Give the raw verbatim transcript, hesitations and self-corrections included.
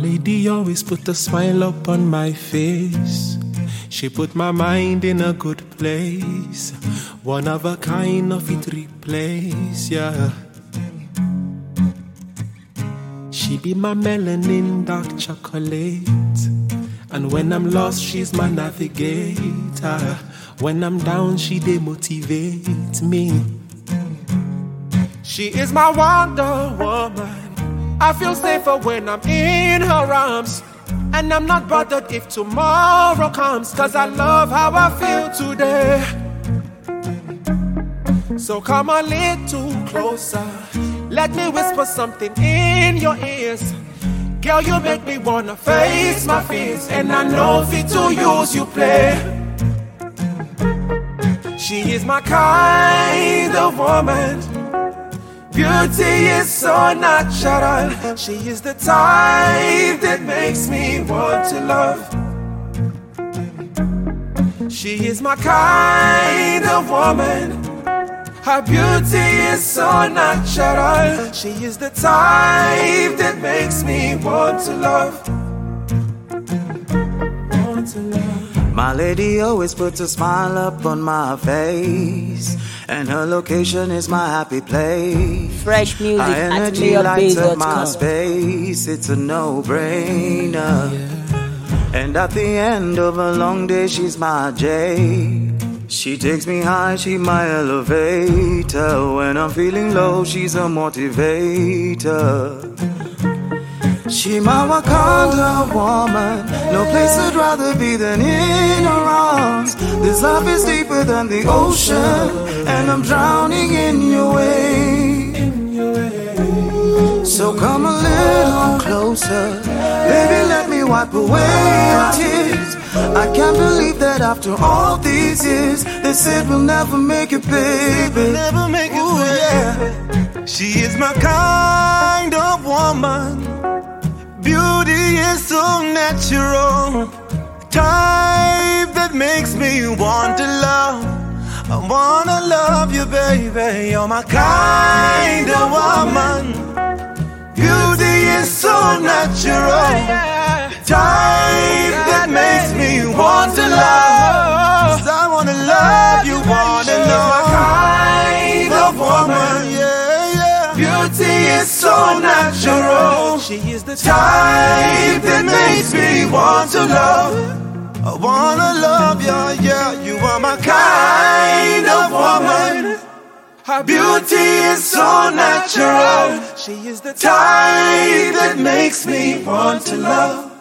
lady always put a smile up on my face. She put my mind in a good place. One of a kind of it replace, yeah. She be my melanin dark chocolate. And when I'm lost, she's my navigator. When I'm down, she demotivates me. She is my Wonder Woman. I feel safer when I'm in her arms. And I'm not bothered if tomorrow comes, 'cause I love how I feel today. So come a little closer. Let me whisper something in your ears. Girl, you make me wanna face my fears. And I know fit to use you play. She is my kind of woman. Beauty is so natural. She is the type that makes me want to love. She is my kind of woman. Her beauty is so natural. She is the type that makes me want to love. Want to love. My lady always puts a smile up on my face, and her location is my happy place. Fresh music her at energy lights up my mayor bay dot com. space. It's a no-brainer. Yeah. And at the end of a long day, she's my J. She takes me high, she my elevator. When I'm feeling low, she's a motivator. She my Wakanda woman. No place I'd rather be than in her arms. This love is deeper than the ocean, and I'm drowning in your wave. So come a little closer, baby, let me wipe away your tears. I can't believe that after all these years, they said we'll never make it, baby. We'll never make it, ooh, yeah. She is my kind of woman. Beauty is so natural. Type that makes me want to love. I wanna love you, baby. You're my kind of woman. Beauty is so natural. Type that makes me want to love. 'Cause I wanna love you, wanna know. My kind of woman, yeah, yeah. Beauty is so natural. She is the type that makes me want to love. I wanna love you, yeah. You are my kind of woman. Her beauty is so natural. She is the type that makes me want to love.